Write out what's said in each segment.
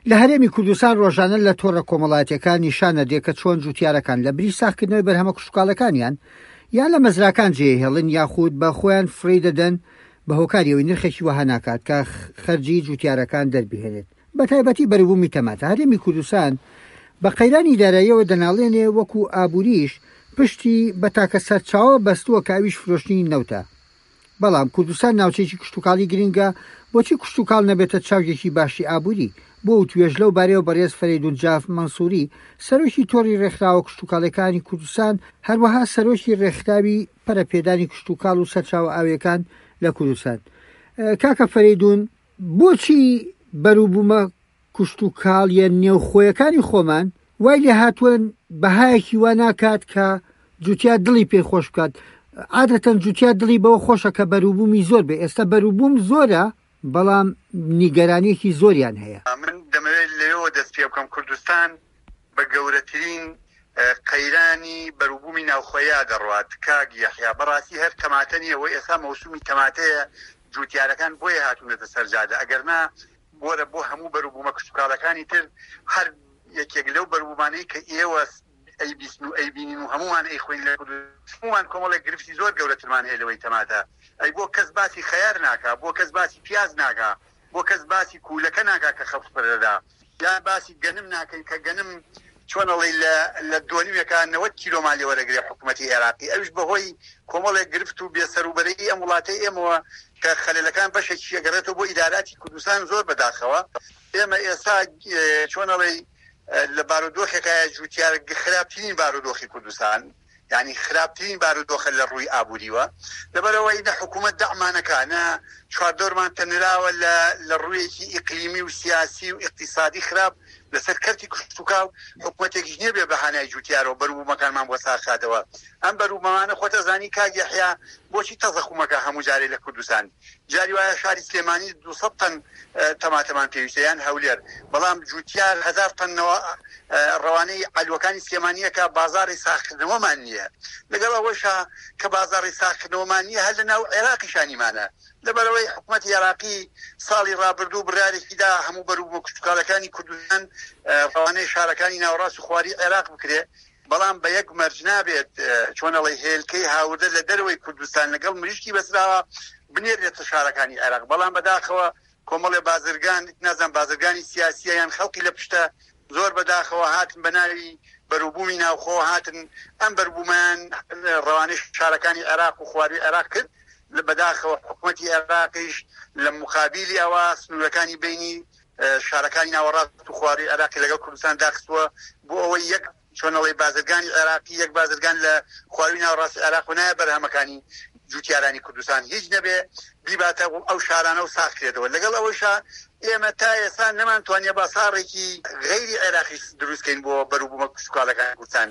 لە هەرێمی کوردستان ڕۆژانە لە تۆڕە کۆمەڵایەتیەکان نیشانە دێ کە چۆن جوتیارەکان لە بری ساختکردنەوەی بەرهەمە کوشتوکاڵەکانیان یان لە مەزراکان جێهێڵن یاخود بە خۆیان فڕی دەدەن بە هۆکاریەوەی نرخێکی وەها ناکات کە خەرجی جوتیارەکان دەربهێنێت. بە تایبەتی بەروبوومی تەماتە هەرێمی کوردستان بە قەیرانی داراییەوە دەناڵێنێ وەکو ئابووریش پشتی بە تاکە سەرچاوە بەستووە کاویش فرۆشتنی نەوتە. بەڵام کوردستان ناوچەیەکی کشتتوکاڵی گرنگە، بۆچی کشتتوکاڵ نەبێتە چاوێکی باشی ئابووری؟ بۆ توێژ لەو بارەوە بەڕێز فەریدون جاف مەنسووری سەرۆکی تۆڕی ڕێکخراوە کشتتوکاڵەکانی کوردستان هەروەها سەرۆکی ڕێکخراوی پەرەپێدانی کشتتوکاڵ و سەرچاوە ئاویەکان لە کوردستان. کاکە فەریدون، بۆچی بەروبوومە کشتتوکاڵیە نێوخۆیەکانی خۆمان وای لێ هاتووەن بەهایەکی وا ناکات کە جوتیا دڵی پێی خۆش بکات؟ عادەتەن جوتیا دڵی بەوە خۆشە کە بەروبوومی زۆر بێ. ئێستا بەروبووم زۆرە، بەڵام نیگەرانیەکی زۆریان هەیە. من دەمەوێت لەوە دەست پێ بکەم کوردستان بە گەورەترین قەیرانی بەروبوومی ناوخۆیە دەڕوات. کاک یەحیا بەڕاستی هەر تەماتەنیەوە ئێستا مەوسومی تەماتەیە، جوتیارەکان بۆیە هاتوونەتە سەرجادە. ئەگەرنا بۆرە بۆ هەموو بەروبوومە کشتتوکاڵەکانی تر هەر یەکێک لەو بەروبوومانەی کە ئێوە ئەیبیستن و ئەیبینین و هەمووان ئەیخۆین لە هەمووان کۆمەڵێک گرفتی زۆر گەورەترمان هەیە لەوەی تەماتە. ئەی بۆ کەس باسی خەیار ناکا، بۆ کەس باسی پیاز ناکا، بۆ کەس باسی کوولەکە ناکا کە خەڵک پەرەدا، یان باسی گەنم ناکەین کە گەنم چۆنەڵی لە دۆنیوێکە 90 کیلۆ مالی وەرەگرێ حکوومەتی عێراقی. ئەوش بەهۆی کۆمەڵێک گرفت و بێسەروبەرەی ئەم وڵاتەی ئێمەوە کە خەلەلەکان بەشێکی ئەگەڕێتەوە بۆ ئیداراتی کوردستان زۆر بەداخەوە. ئێمە ئێستا چۆنەڵی لە بارودۆخێکە جوتیار خراپترین بارودۆخی کوردستان، یعنی خراپترین بارودۆخە لە ڕووی ئابووریوە. لەبەرەوەی نە حکوومەت دەعمانەکە نە چواردۆرمان تەنراوە لە ڕوویەکی ئیقلیمی و سیاسی و اقتصادی خراپ لەسەر کەرتی کشتتوکاڵ حکوومەتێکیش نییە بێ بەهانای جوتیارەوە بەروبوومەکانمان بۆ ساخاتەوە. ئەم بەروبوومانە خۆتە زانی کاک یەحیا بۆچی تەزەخومەکە هەموو جارێ لە کوردستان. جاری وایە شاری سلێمانی 200 تەن تەماتەمان پێویستە یان هەولێر، بەڵام جوتیار 1000 تەن ڕەوانەی ئالوەکانی سلێمانیەکە بازاڕی ساختکردنەوەمان نییە. لەگەڵ ئەوەشە کە بازاڕی ساختکردنەوەمان نییە هەر لە ناو عێراقیشانیمانە. لەبەرەوەی حکوومەتی عێراقی ساڵی ڕابردوو بڕارێکیدا هەموو بەروبوومە کشتتوکاڵەکانی کوردستان ڕەوانەی شارەکانی ناوەڕاست و خواری عێراق بکرێ، بەڵام بە یەک مەرج نابێت چۆنەڵی هێلکەی هاوردە لە دەروەی کوردستان لەگەڵ مریشکی بەسراوە بنێرێتە شارەکانی عێراق. بەڵام بەداخەوە کۆمەڵێ بازرگان نازان بازرگانی سیاسیە یان خەڵکی لە پشتە زۆر بەداخەوە هاتن بە ناوی بەروبوومی ناوخۆ هاتن ئەم بەروبوومان ڕەوانەی شارەکانی عێراق و خواری عێراق کرد. لە بەداخەوە حکوومەتی عێراقیش لە مقابلی ئەوە سنوورەکانی بینی شارەکانی ناوەڕاست و خواری عێراقی لەگەڵ کوردستان داخستووە بۆ ئەوەی یەک چۆنەڵی بازرگانی عێراقی یەک بازرگان لە خواروی ناوەڕاستی عێراق و نایە بەرهەمەکانی جوتیارانی کوردستان هیچ نەبێ بیباتە ئەو شارانە و ساختکرێتەوە. لەگەڵ ئەوەشە ئێمە تا ئێستا نەمانتوانێ باساڕێکی غەیری عێراقی دروستکەین بۆ بەروبوومە کشتتوکاڵەکانی کوردستان.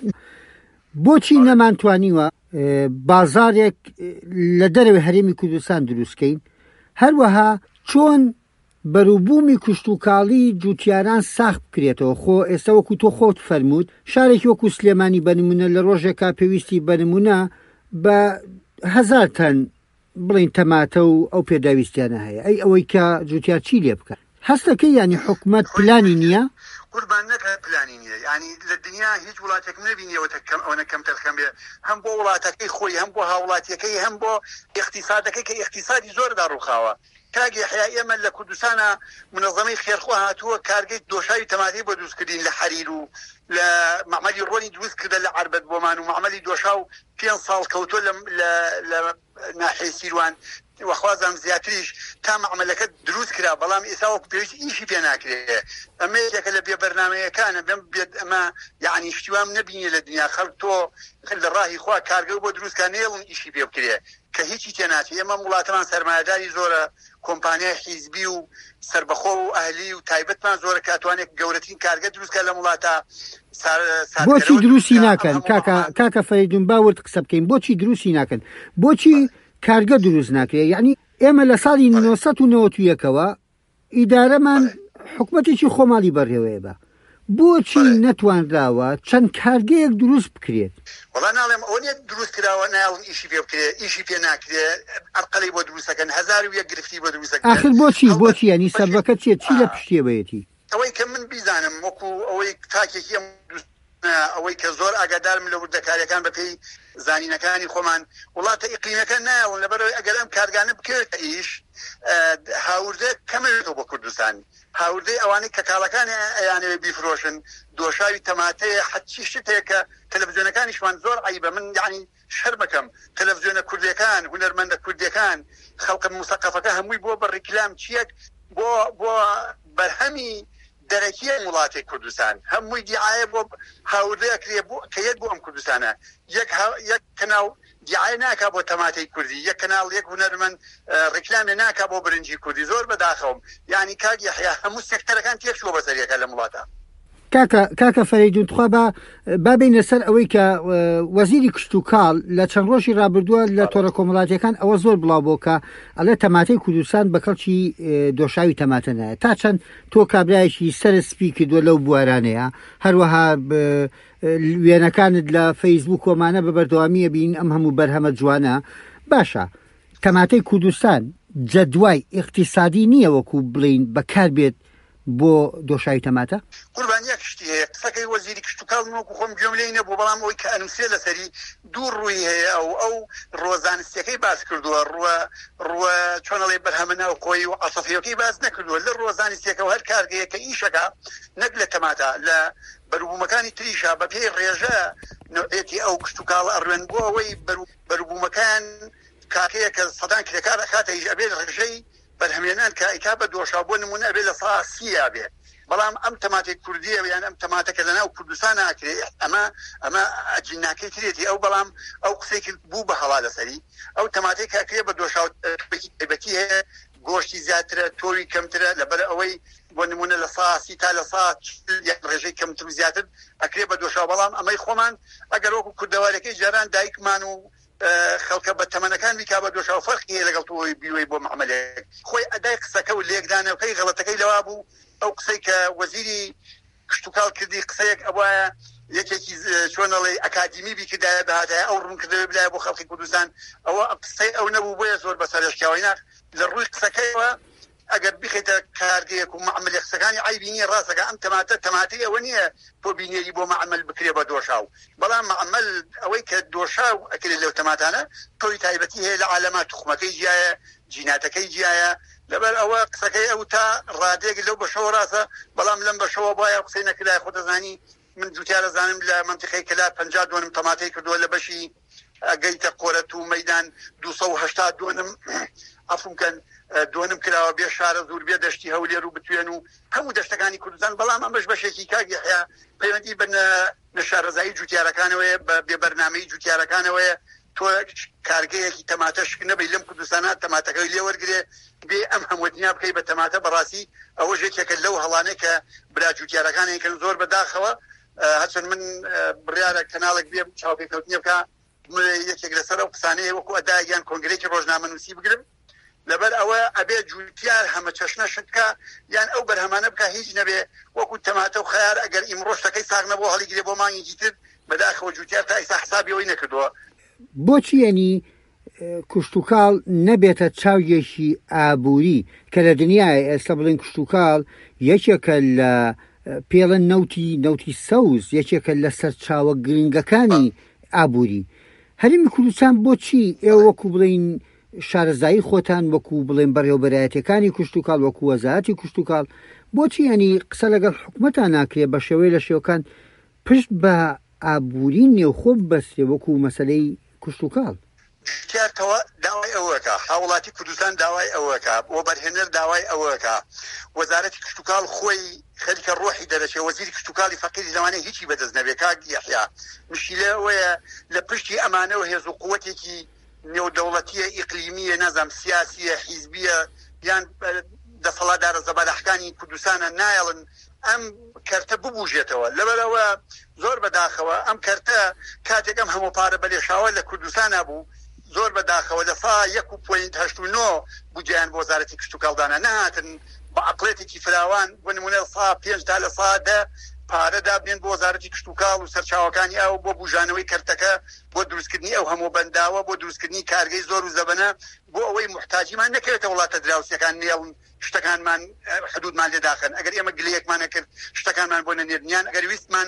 بۆچی نەمانتوانیوە بازارێک لە دەرەوەی هەرێمی کوردستان دروستکەین؟ هەروەها چۆن بەروبوومی کشتتوکاڵی جوتیاران ساخت بکرێتەوە؟ خۆ ئێستا وەکو تۆ خۆت فەرمووت شارێکی وەکو سلێمانی بەنمونە لە ڕۆژێکا پێویستی بەنمونە بە 1000 تەن بڵین تەماتە و ئەو پێداویستیانە هەیە. ئەی ئەوەی کە جوتیار چی لێ بکات؟ هەستەکەی ینی حکوومەت پلانی نییە؟ قوربان نەکە پلانی نییە. ینی لە دنیا هیچ وڵاتێک نبینیەوە ئەوە کەم تەرخەم بێ، هەم بۆ وڵاتەکەی خۆی، هەم بۆ هاوڵاتیەکەی، هەم بۆ اقتصادەکەی کە اقتصادی زۆردا ڕووخاوە. کاک یەحیا ئێمە لە کوردستانە منەظەمەی خێرخوا هاتووە کارگەی دۆشاوی تەماتی بۆ دروستکردین لە حەریر و لە معمەلی ڕۆنی دروست کردە لە عەربەت بۆمان و معمەلی دۆشاو 5 ساڵ کەوتۆ لە ناحیەی سیروان وەخوازم زیاتریش تا معمەلەکە دروست کرا، بەڵام ئێستا وەکو پێویستی ئیشی پێ ناکرێ. ئەمە یەکێکە لە بێبەرنامەیەکانە بێت ئەمە یعنی شتیوام نبینێ لە دنیا خەڵک تۆ لە ڕاهی خوا کارگە بۆ دروستکە نێڵن ئیشی پێ بکرێ کە هیچی تێناچێت. ئێمە وڵاتمان سەرمایەداری زۆرە، کۆمپانیای حیزبی و سربەخۆ و ئەهلی و تایبەتمان زۆرە کاتوانێک گەورەترین کارگە دروستکە لە وڵاتە. بۆچی دروستی ناکەن؟ کاکە فەریدون باورد قسە بکەین، بۆچی دروستی ناکەن؟ بۆچی کارگە دروست ناکرێت؟ یعنی ئێمە لە ساڵی 1991ەوە ئیدارەمان حکوومەتێکی خۆماڵی بەڕێوەیە بە بۆچی نەتوانراوە چەند کارگەیەک دروست بکرێت؟ وڵا ناڵێم ئەوە نیە دروست کراوە ناڵن ئیشی پێ بکرێت، ئیشی پێ ناکرێت، ئەرقەڵی بۆ دروستەکەن 1001 گرفتی بۆ دروستەکەن. آخر بۆچی ینی سەربەکە چی لە پشتیەوەیەتی؟ ئەوەی کە کە من بیزانم وەکو ئەوەی تاکێکی ئەوەی کە زۆر ئاگادارم لە وردەکاریەکان بەپێی زانینەکانی خۆمان وڵاتە ئیقلیمەکە ناون لەبەرەوەی ئەگەر ئەم کارگانە بکرێتە ئیش هاوردە کەمێتەوە بۆ کوردستان هاوردەی ئەوانەی کە کاڵەکانی ئەیانەوێ بیفرۆشن دۆشاوی تەماتەیە حەچی شتێک کە تەلەڤیزیۆنەکانیشمان زۆر عیبە من یعنی شەرمەکەم تەلەڤیزیۆنە کوردیەکان هونەرمەندە کوردیەکان خەڵکە موسەقەفەکە هەمووی بۆ بەڕێکلام چیەک بۆ بەرهەمی دەرەکیە وڵاتی کوردستان هەمووی دیعاە بۆ هاوردەیەکرێ کە یەک بۆ ئەم کوردستانە یەک کەناو دیعاە ناکا بۆ تەماتەی کوردی یەک کەناڵ یەک هونەرمەند ڕێکلامێ ناکا بۆ برنجی کوردی زۆر بەداخەوم یعنی کاک یەحیا هەموو سێکتەرەکان تێکچووە بەسەریەکە لە وڵاتە کاکە فەریدون تخوا با بینە سەر ئەوەی کە وەزیری کشت و کاڵ لە چەند ڕۆژی ڕابردووە لە تۆڕە کۆمەڵاتیەکان ئەوە زۆر بڵاو بۆ کە ئەڵێ تەماتەی کوردستان بە کەڵکی دۆشاوی تەماتە نایە تا چەند تۆ کابرایەکی سەر سپی کردووە لەو بوارانەیە هەروەها وێنەکانت لە فەیسبوک کۆمانە بە بەردەوامیە بین ئەم هەموو بەرهەمە جوانە باشە تەماتەی کوردستان جەدوای اقتصادی نییە وەکو بڵین بەکار بێت بۆ دۆشاوی تەماتە قوربان یەک شتی هەیە قسەکەی وەزیری کشت و کاڵ وەکو خۆم گوێم لێ نەبوو بەڵام ئەوەی کە ئەنووسێ لەسەری دوو ڕووی هەیە ئەو ڕۆزانستیەکەی باس کردووە ڕوە چۆنەڵێ بەرهەمە ناو خۆی و عەسەفیەکەی باس نەکردووە لە ڕۆزانستیەکەەوە هەر کارگەیە کە ئیشەکە نەک لە تەماتە لە بەروبوومەکانی تریشە بە پێی ڕێژە نوعێتی ئەو کشت و کاڵ ئەڕوێن بۆ ئەوەی بەروبوومەکان کاکەیە کە سەدان کرێکار ئەخاتە ئیش ئەبێ ڕێژەی بەرهەمێنان کە ئیکا بە دۆشا بۆ نمونە ئەبێ لە سا سیە بێ بەڵام ئەم تەماتێک کوردیە یان ئەم تەماتەکە لەناو کوردستان ناکرێ ئەمە ئەجیناکەی ترێتی ئەو بەڵام ئەو قسێکی بوو بە هەڵا لەسەری ئەو تەماتەی کاکرێ بە دۆشا تایبەتی هەیە گۆشتی زیاترە تۆوی کەمترە لەبەر ئەوەی بۆ نمونە لە ساسی تا لە سا ڕێژەی کەمتر زیاتر ئەکرێ بە دۆشا بەڵام ئەمەی خۆمان ئەگەر وەکو کوردەوارەکەی جاران دایکمان و خەڵکە بە تەمەنەکان بیکا بە دۆشا و فەرقی لەگەڵ تۆی بیوەی بۆ معاملەیەک خۆی ئەدای قسەکە و لێکدانەوەکەی غەڵەتەکەی لەوا بوو ئەو قسەی کە وەزیری کشت و کاڵ کردی قسەیەک ئەوایە یەکێکی چۆنەڵێ ئەکادیمی بیکردایە بەهاتایە ئەو ڕوونکردەوەی بلایە بۆ خەڵکی کوردستان ئەوە قسەی ئەو نەبوو بۆیە زۆر بەسەرشکاوی ناک لە ڕووی قسەکەیەوە ئەگەر بخیتە کارگەیەک و معاملە قسەکانی عیبینی ڕاستەکە ئەم تەماتەی ئەوە نییە تۆ بینێری بۆ معامل بکرێ بە دۆشاو بەڵام معامل ئەوەی کە دۆشاو ئەکرێت لەو تەماتانە تۆی تایبەتی هەیە لە عالەمە توخمەکەی جیایە جیناتەکەی جیایە لەبەر ئەوە قسەکەی ئەو تا ڕادێک لەو بەشەوە ڕاستە بەڵام لەم بەشەوە باە قسەی نەکرای خۆ دەزانی من جوتیارە زانم لە منتیقەی کەلا 50 دوونم تەماتەی کردووە لە بەشی ئەگەیتە قۆرەت و مەیدان 280 دوونم ئەفونکەن دوونم کراوە بێ شارە زور بێ دەشتی هەولێر و بتوێن و هەموو دەشتەکانی کوردستان بەڵام ئەمەش بەشێکی کاگیحیا پەیوەندی بە نەشارەزایی جوتیارەکانەوەیە بە بەرنامەی جوتیارەکانەوەیە تۆ کارگەیەکی تەماتەش نەبی لەم کوردستانە تەماتەکەی لێ وەرگێ بێ ئەم هەمووتنیا بکەی بە تەماتە بەڕاستی ئەوە ژێکێکە لەو هەڵانەیە کە برا جوتیارەکانێکن زۆر بەداخەوە هەچەند من بڕیارە کەناڵێک بێ چاوپێکەوتنیە بکە یەکێک لەسەر ئەو قسانەیە وەکو ئەدایان کۆنگرێکی ڕۆژنامەنووسی بگرم لەبەر ئەوە ئەبێ جوتیار هەمە چەشنە شتکە یان ئەو بەرهەمانە بکە هیچ نەبێ وەکو تەماتە و خەیار ئەگەر ئیمڕۆشتەکەی ساغ نەبوو هەڵیگرێ بۆ مانگێکی تر بەداخەوە جوتیار تا ئیسا حسابی ئەوەی نەکردووە بۆچی ینی کشت و کاڵ نەبێتە چاویەکی ئابووری کە لە دنیای ئێستا بڵین کشت و کاڵ یەکێکە لە پێڵەن نەوتی سەوز یەکێکە لە سەر چاوە گرنگەکانی ئابووری هەرێمی کوردستان بۆچی ئێوە وەکو بڵین شارەزایی خۆتان وەکو بڵێن بەڕێوەبەرایەتەکانی کشت و کاڵ وەکو وەزارەتی کشت و کاڵ بۆچی ینی قسە لەگەڵ حکومەتان ناکرێ بە شێوەی لە شێوەکان پشت بە ئابووری نێوخۆ بەستێ وەکو مەسەلەی کشت و کاڵ جارتەوە داوای ئەوەکە هاوڵاتی کوردستان داوای ئەوەکە بۆ بەرهێنەر داوای ئەوەکە وەزارەتی کشت و کاڵ خۆی خەریکە ڕۆحی دەرەچێ وەزیری کشت و کاڵی فەقیری زمانەی هیچی بەدەست نەبێ کاک یەحیا مشکلە ئەوەیە لە پشتی ئەمانەوە هێز و قووەتێکی نێودەوڵەتیە ئیقلیمیە نەزانم سیاسیە حیزبیە یان دەسەڵاتدارە زەبەرەحکانی کوردستانە نایڵن ئەم کەرتە ببوژێتەوە لەبەرەوە زۆر بەداخەوە ئەم کەرتە کاتێک ئەم هەموو پارە بەلێشاوە لە کوردستانە بوو زۆر بەداخەوە لە سا 1.89 بودجیان بۆ وەزارەتی کشت و کاڵدانە نهاتن بە عەقڵێتێکی فراوان بۆ نمونە سا 5 تا لە سا 10 پارە دابنێن بۆ وەزارەتی کشت و کاڵ و سەرچاوەکانی ئەو بۆ بژانەوەی کەرتەکە بۆ دروستکردنی ئەو هەموو بەنداوە بۆ دروستکردنی کارگەی زۆر و زەبەنە بۆ ئەوەی محتاجیمان نەکەوێتە وڵاتە دراوسەکان نێڵن شتەکانمان حدودمان لێداخن ئەگەر ئێمە گلەیەکمانە کرد شتەکانمان بۆ نەنێرنیان ئەگەر ویستمان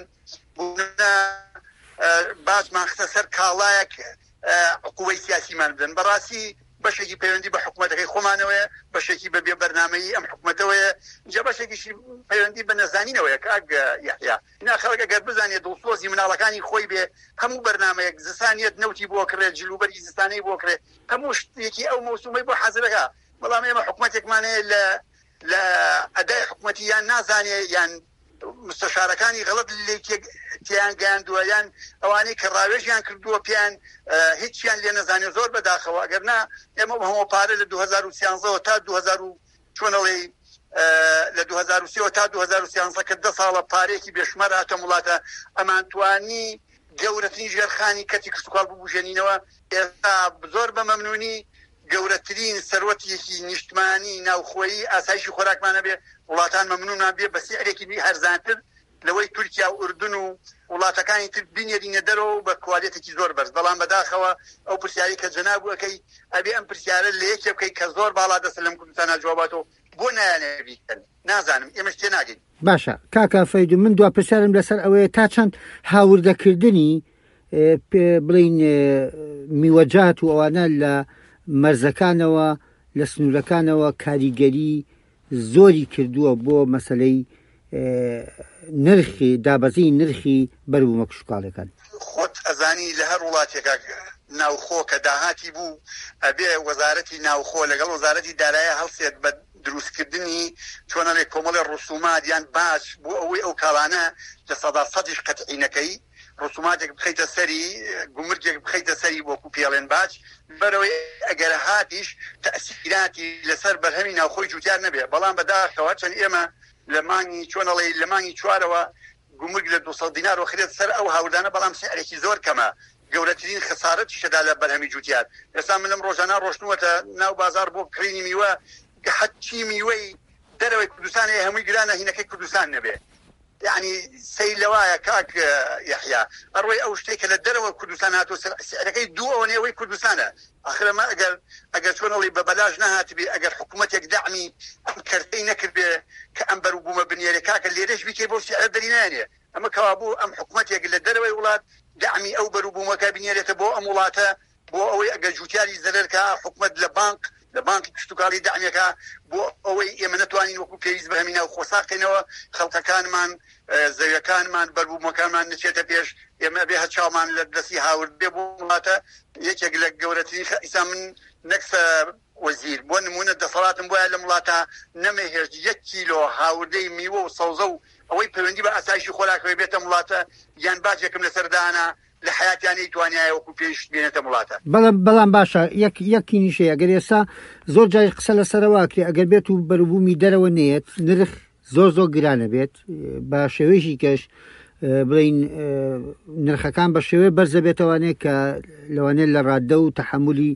باشمان خستە سەر کاڵایەک قووەی سیاسیمان بدەن بەڕاستی بەشێکی پەیوەندی بە حکوومەتەکەی خۆمانەوەیە بەشێکی بە بێبەرنامەیی ئەم حکوومەتەوەیە جا بەشێکیشی پەیوەندی بە نەزانینەوەیە کاک یحیا اینا خەڵک ئەگەر بزانێت دڵسۆزی مناڵەکانی خۆی بێ هەموو بەرنامەیەک زستانیەت نەوتی بۆ کرێت جلوبەری زستانەی بۆ کرێت هەموو شتێکی ئەو مەوسومەی بۆ حەزرەکە بەڵام ئێمە حکوومەتێکمانەیە لە ئەدای حکوومەتی یان نازانێ یان مستەشارەکانی غەڵەت تیان گەیاندووە یان ئەوانەی کە ڕاوێژیان کردووە پیان هیچیان لێ نەزانێ زۆر بەداخەوە ئەگەرنا ئێمە هەموو پارە لە 2013 تا 2000 چۆنەڵێ لە 2003 تا 2013 کە 10 ساڵە پارێکی بێشمەر هاتە وڵاتە ئەمان توانی گەورەترین ژێرخانی کەتی کشتتوکاڵ ببوژێنینەوە ئێستا زۆر بە مەمنونی گەورەترین سەرۆتیەکی نیشتمانی ناوخۆیی ئاسایشی خۆراکمانە بێ وڵاتان مەمنونان بێ بە سعرێکی هەرزانتر لەوەی تورکیا و ئوردن و وڵاتەکانی تر بینێرینە دەرەوە بە کوالێتێکی زۆر بەرز بەڵام بەداخەوە ئەو پرسیاری کە جەنابووەکەی ئەبێ ئەم پرسیارە لە یەکێ بکەی کە زۆر باڵا دەسە لەم کوردستانە جواباتەوە بۆ نایانێبیکەن نازانم ئێمەش تێ ناگەین. باشە کاکە فەیدو من دوا پرسیارم لەسەر ئەوەیە تا چەند هاوردەکردنی بڵین میوەجات و ئەوانە لە مەرزەکانەوە لە سنوورەکانەوە کاریگەری زۆری کردووە بۆ مەسەلەی نرخی دابەزی نرخی بەربوومە کشتتوکاڵەکان خۆت ئەزانی لە هەر وڵاتێکە ناوخۆ کە داهاتی بوو ئەبێ وەزارەتی ناوخۆ لەگەڵ وەزارەتی دارایە هەڵسێت بە دروستکردنی چۆنەڵێک کۆمەڵی ڕسومات یان باش بۆ ئەوەی ئەو کاڵانە لە سەدیش قەتعینەکەی ڕسوماتێک بخەیتە سەری گومرجێک بخەیتە سەری بۆکو پێڵێن باش بەرەوەی ئەگەر هاتیش تەسیراتی لەسەر بەرهەمی ناوخۆی جوتیار نەبێ بەڵام بەداخەوە چەند ئێمە لە مانگی چۆنەڵێ لە مانگی چوارەوە گومرگ لە 200 دینار وەخرێت سەر ئەو هاوردانە بەڵام سعرێکی زۆر کەمە گەورەترین خسارەتی شەدا لە بەرهەمی جوتیار ئێستا من لەم ڕۆژانە ڕۆشتووەتە ناو بازار بۆ کڕینی میوە حەچی میوەی دەرەوەی کوردستان هەمووی گرانە هینەکەی کوردستان نەبێ يعني سيلوايا كاك يحيى اروي او شتي كلا دروا كردستان هاتو سعركي دو نيوي كردستان اخر ما اجر شلون اللي ببلاش نهات بي اجر حكومتك دعمي كرتين نكر كانبر وبوما بنيري كاك اللي ريش بيكي بو سعر دريناني اما كوابو ام حكومتك اللي دروا ولاد دعمي او بروبوما كابنيري تبو امولاته بو اوي اجر جوتياري زلركا حكومه لبانك کشتتوکاڵی دعمێکە بۆ ئەوەی ئێمە نەتوانین وەکو پێویست بەهەمینە و خۆساقینەوە خەڵکەکانمان زەویەکانمان بەربوومەکانمان نچێتە پێش ئێمە بێ هەچاومان لە دەستی هاورد بێ بۆ وڵاتە یەکێک لە گەورەترین ئیسا من نەکسە وەزیر بۆ نمونە دەسەڵاتم بۆیە لە وڵاتە نەمەهێشت 1 کیلۆ هاوردەی میوە و سەوزە و ئەوەی پەیوەندی بە ئاسایشی خۆراکەوەی بێتە وڵاتە یان باجێکم لەسەردانە لە حیاتیانی توانایە وەکو پێش بێنێتە وڵاتە بەڵام باشە یەکی نیشەیە ئەگەر ئێستا زۆر جای قسە لەسەرەوەکرێ ئەگەر بێت و بەربوومی دەرەوە نێت نرخ زۆر گرانە بێت بە شێوەیەکی کەش بڵین نرخەکان بە شێوەیە بەرزە بێتەوانێت کە لەوانێت لە ڕاددە و تەحملی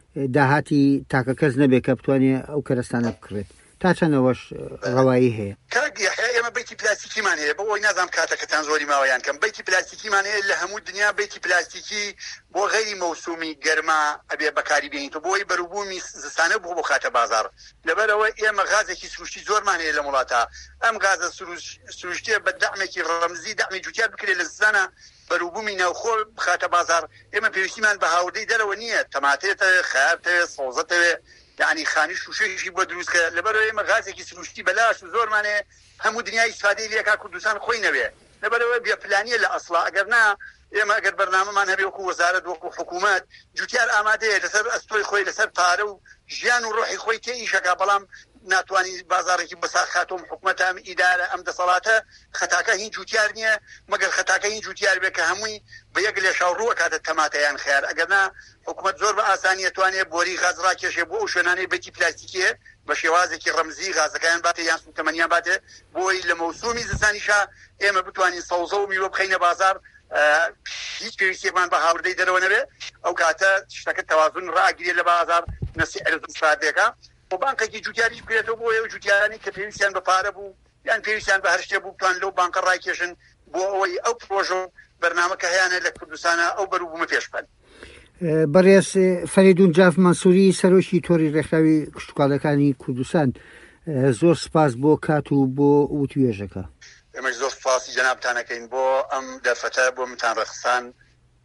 داهاتی تاکە کەس نەبێت کە بتوانێت ئەو کەرەستانە بکڕێت تا چەندەوەش ڕەوایی هەیە ئێمە بیتی پلاستیکیمان هەیە بۆ ئەوی نازانم کاتەکەتان زۆری ماوەیان کەم بیتی پلاستیکیمان هەیە لە هەموو دنیا بیتی پلاستیکی بۆ غەیری مەوسومی گەرما ئەبێ بەکاری بێنیتەوە بۆی بەروبوومی زستانە بۆ خاتە بازار لەبەرەوە ئێمە غازێکی سروشتی زۆرمان هەیە لە وڵاتە ئەم غازە سروشتیە بە دەعمێکی ڕەمزی دەعمی جوتیار بکرێت لە زستانە بەروبوومی ناوخۆ بخاتە بازار ئێمە پێویستیمان بە هاوردەی دەرەوە نییە تەماتێتەوە خیارتەوێ سەوزەتەوێ يعني خاني شوشيشي بۆ دروستکە لەبەرەوە ئێمە غازێکی سروشتی بەلاش و زۆرمانێ هەموو دنیای ئیسفادەی لێکا کوردستان خۆی نەبێ لەبەرەوە بێپلانیە لە ئەسڵا ئەگەر نا ئێمە ئەگەر بەرنامەمان هەبێ وەکو وەزارەت وەکو حکوومەت جوتیار ئامادەیە لەسەر ئەستۆی خۆی لەسەر پارە و ژیان و ڕۆحی خۆی تێئیشەکە بەڵام ناتوانانی بازارێکی بەساخاتۆم حکوومەت ئەم ئیدارە ئەم دەسەڵاتە خەتاکە هین جوتیار نییە مەگەر خەتاکە هین جوتیار بێ کە هەمووی بە یەک لێشاو ڕووە کاتە تەماتەیان خیار ئەگەرنا حکوومەت زۆر بە ئاسانی توانێت بۆری غاز ڕاکێشێ بۆ ئەو شوێنانەی بەتی پلاستیکیە بە شێوازێکی ڕەمزی غازەکەیان باتێ یان سوتەمەنیان باتێ بۆی لە مەوسومی زستانیشا ئێمە بتوانین سەوزە و میوە بخەینە بازار هیچ پێویستیەکمان بە هاوردەی دەرەوە نەبێ ئەو کاتە شتەکە تەوازن ڕاگیرێت لە بازار نەسی ئەرزم سادێکە بۆ بانکێکی جوتیاریش بکرێتەوە بۆ ئێوە جوتیارانی کە پێویستیان بە پارە بوو یان پێویستیان بە هەر شتێ بووتوان لەو بانکە ڕاکێشن بۆ ئەوەی ئەو پرۆژە و بەرنامەکە هەیەە لە کوردستانە ئەو بەروبوومە پێشبن. بەڕێز فەریدون جاف مەنسووری سەرۆکی تۆری ڕێکخراوی کشتتوکاڵەکانی کوردستان، زۆر سپاس بۆ کات و بۆ وتوێژەکە. ئێمەش زۆر سپاسی جەنابتانەکەین بۆ ئەم دەرفەتە بۆ منتان ڕەخسان